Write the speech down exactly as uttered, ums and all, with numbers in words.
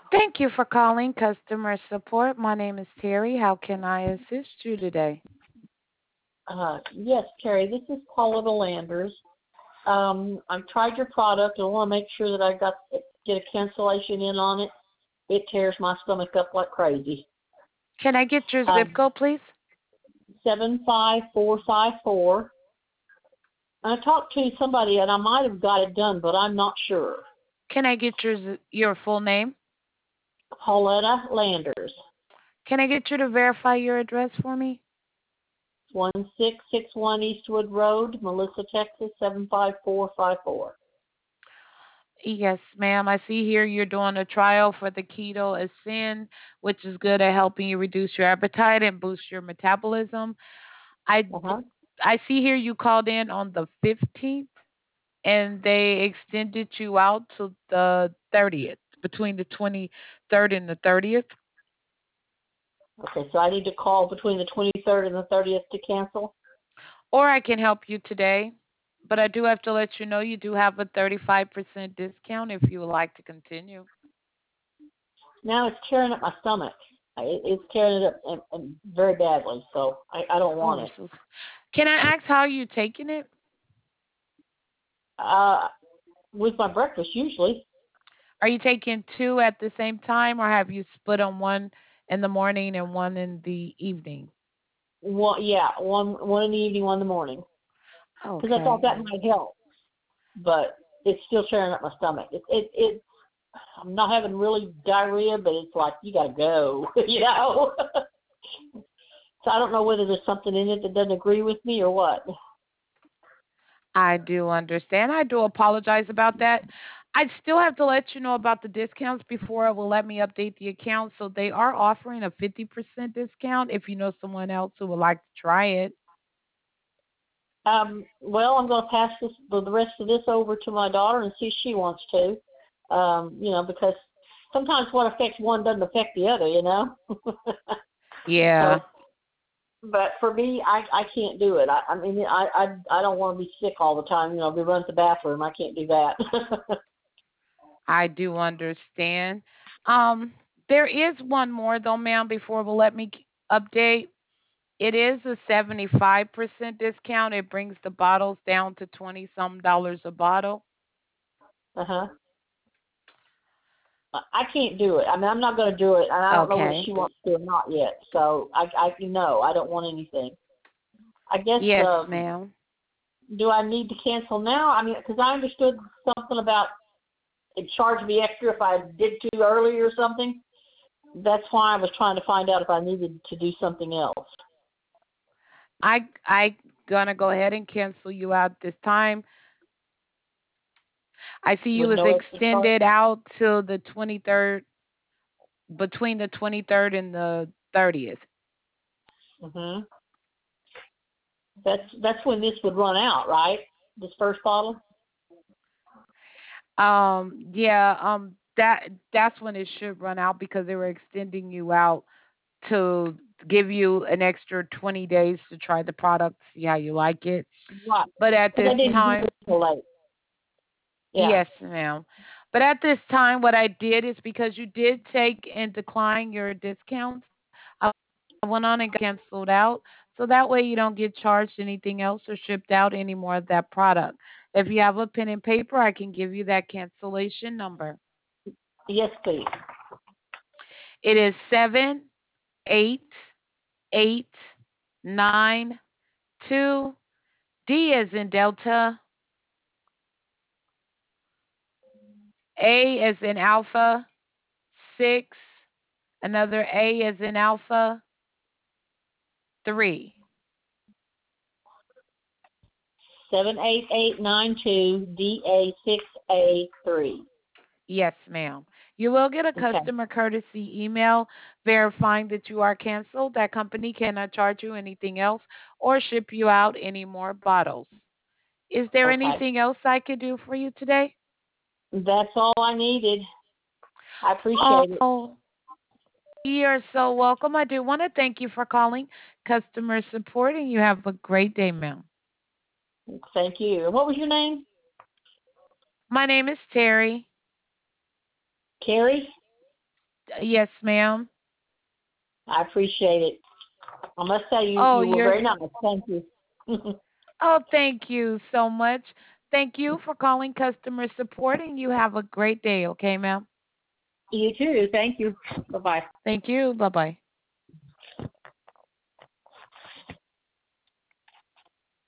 Thank you for calling customer support. My name is Terry. How can I assist you today? Uh, yes, Carrie, this is Paula Landers. Um, I've tried your product. I want to make sure that I got get a cancellation in on it. It tears my stomach up like crazy. Can I get your zip Um, code, please? seven five four five four. I talked to somebody and I might have got it done, but I'm not sure. Can I get your z- your full name? Pauletta Landers, Can I get you to verify your address for me? one six six one Eastwood Road, Melissa, Texas, seven five four five four. Yes, ma'am. I see here you're doing a trial for the Keto Ascend, which is good at helping you reduce your appetite and boost your metabolism. I Uh d- huh. I see here you called in on the fifteenth and they extended you out to the thirtieth, between the twenty-third and the thirtieth. Okay, so I need to call between the twenty-third and the thirtieth to cancel. Or I can help you today. But I do have to let you know you do have a thirty-five percent discount if you would like to continue. Now it's tearing up my stomach. It, it's tearing it up and, and very badly, so I, I don't Oh, want I'm it. so s- Can I ask how you taking it? Uh, with my breakfast usually. Are you taking two at the same time or have you split on one in the morning and one in the evening? One, yeah, one one in the evening, one in the morning. Because I thought Okay. that might help, but it's still tearing up my stomach. It it it. I'm not having really diarrhea, but it's like you gotta go, you know. So I don't know whether there's something in it that doesn't agree with me or what. I do understand. I do apologize about that. I still have to let you know about the discounts before it will let me update the account. So they are offering a fifty percent discount if you know someone else who would like to try it. Um, well, I'm going to pass this the the rest of this over to my daughter and see if she wants to. Um, you know, because sometimes what affects one doesn't affect the other. You know. Yeah, So, but for me, I I can't do it. I I mean, I I I don't want to be sick all the time. You know, be running to the bathroom. I can't do that. I do understand. Um, there is one more though, ma'am, before we'll let me k- update. It is a seventy-five percent discount. It brings the bottles down to twenty some dollars a bottle. Uh huh. I can't do it. I mean, I'm not going to do it, and I don't know whether Okay. she wants to or not yet. So I I no, I don't want anything. I guess Yes, um, ma'am. do I need to cancel now? I mean, because I understood something about it charged me extra if I did too early or something. That's why I was trying to find out if I needed to do something else. I I gonna go ahead and cancel you out this time. I see you With was no extra charge. extended out till the twenty-third, between the twenty-third and the thirtieth. Mhm. That's that's when this would run out, right? This first bottle. Um, yeah, um, that that's when it should run out because they were extending you out to give you an extra twenty days to try the product, see how you like it. Right. But at Because this I didn't do time, this till late. Yeah. yes, ma'am. But at this time, what I did is because you did take and decline your discounts, I went on and got canceled out. So that way you don't get charged anything else or shipped out any more of that product. If you have a pen and paper, I can give you that cancellation number. Yes, please. It is seven eight eight nine two D as in Delta, A as in Alpha, six, another A as in Alpha, three. Seven eight eight nine two D A six A three. Yes, ma'am. You will get a Okay. customer courtesy email verifying that you are canceled. That company cannot charge you anything else or ship you out any more bottles. Is there Okay. anything else I could do for you today? That's all I needed. I appreciate it. Oh, you're so welcome. I do want to thank you for calling customer support, and you have a great day, ma'am. Thank you. And what was your name? My name is Terry. Carrie? Yes, ma'am. I appreciate it. I must say you, Oh, you were you're very nice. Thank you. oh, thank you so much. Thank you for calling customer support, and you have a great day, okay, ma'am? You too. Thank you. Bye-bye. Thank you. Bye-bye.